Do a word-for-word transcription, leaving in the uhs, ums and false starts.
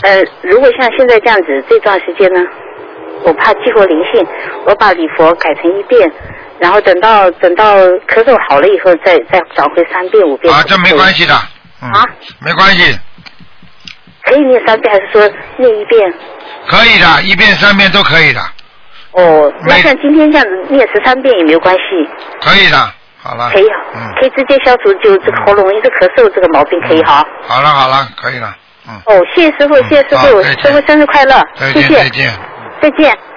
呃，如果像现在这样子这段时间呢，我怕激活灵性，我把礼佛改成一遍，然后等到等到咳嗽好了以后再再转回三遍五遍。 啊，这没关系的。嗯、啊？没关系。 可以念三遍还是说念一遍？ 可以的，一遍三遍都可以的。 哦，那像今天这样子念十三遍也没有关系。 可以的，好了。 可以啊，嗯、可以直接消除就这个喉咙一直咳嗽这个毛病，可以哈。 嗯、好了好了，可以了。嗯。 哦，谢谢师傅，谢谢师傅，师傅生日快乐， 再见谢谢， 再见， 再见。